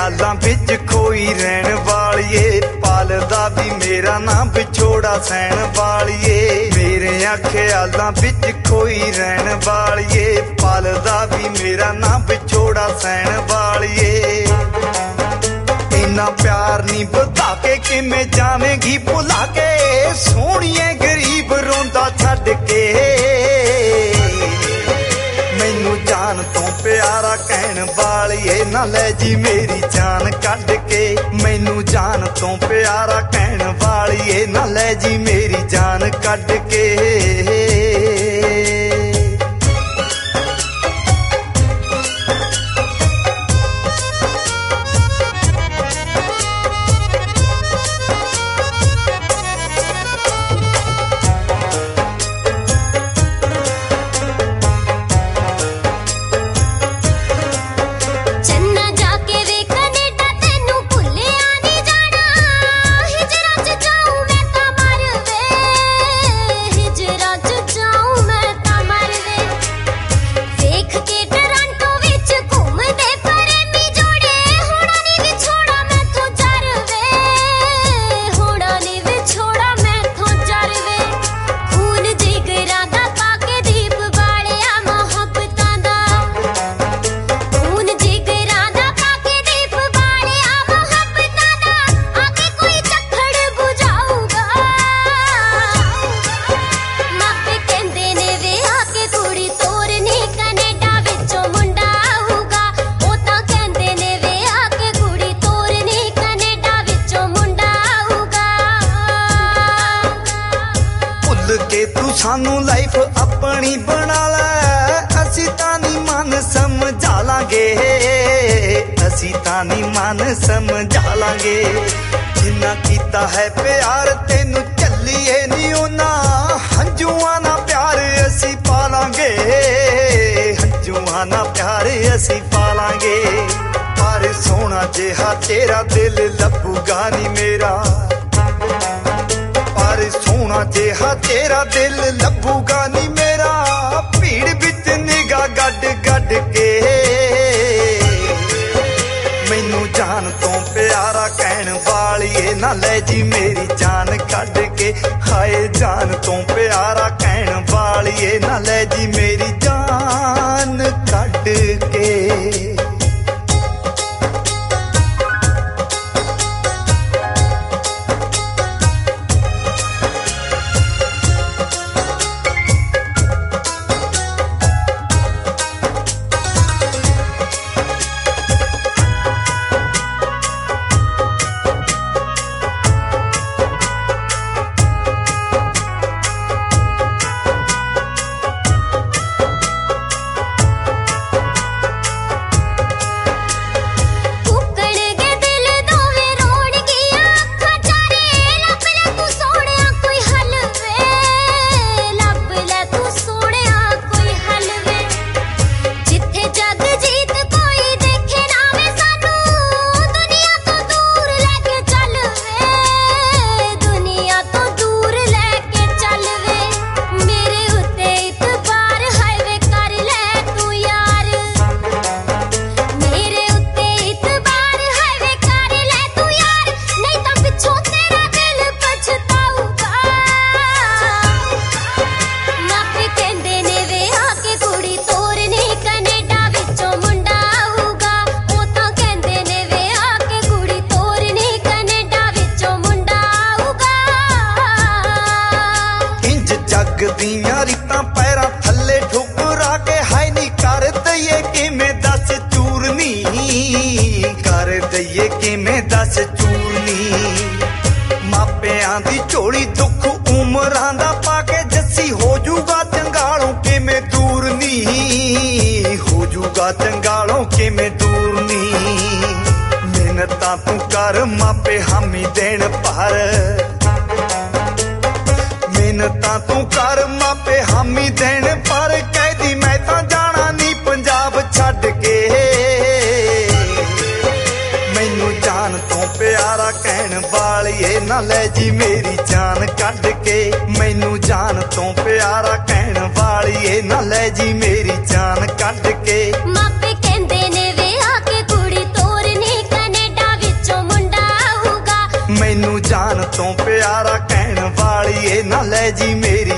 ख्यालां विच खोई रहन वालिए, पालदा भी मेरा नाम विछोड़ा सहन वालिए। मेरे ख्यालां विच खोई रहन वालिए, पालदा भी मेरा नाम विछोड़ा सहन वालिए। इन्ना प्यार नी बता के किवें जावेंगी भुला के, सोहणीए गरीब रोंदा छड्ड के। मैनू जान तो प्यारा कहण वालिए, ना लै जी मेरी जान कढ के। मैनू जान तो प्यारा कहण वालिए, ना लै जी मेरी जान कढ के। सानू लाइफ अपनी बना लै, असी तां नी मन समझा लांगे, असी तां नी मन समझा लांगे। जिन्ना कीता है प्यार तेनू झल्लीए नी ओना, हंजुआं ना प्यार असी पालांगे, हंजुआं ना प्यार असी पालांगे। पर सोहना जिहा तेरा दिल लभूगा नी मेरा, सोहना जिहा तेरा दिल लभूगा नी मेरा। भीड़ विच निगाह गड गड के, मैनू जान तो प्यारा कहण वालिए, ना लै जी मेरी जान कढ के। हाय जान तो प्यारा कहण वालिए, ना लै जी मेरी जान कढ के। दियां रीतां पैरां थल्ले ठुकरा के, हाय नी कर दईए किवें दस चूरनी, कर दईए किवें दस चूरनी। मापियां दी झोली दुख उमरां दा पाके, जस्सी हो जूगा चंगालों किवें दूर नी, हो जूगा चंगालों किवें दूर नी। मेहनतां तू कर मापे हामी देण पर, मेहनतां तू कर मापे हामी देण पर। कहदी मैं तां जाना नी पंजाब छड्ड के, मैनू जान तो प्यारा कहण वालिए, ना लै जी मेरी जान कढ के। मैनू जान तो प्यारा कहण वालिए, ना लै जी मेरी जान कढ के। मापे कहंदे ने वे आके कुड़ी तोरनी कने ਹੈ ਜੀ ਮੇਰੀ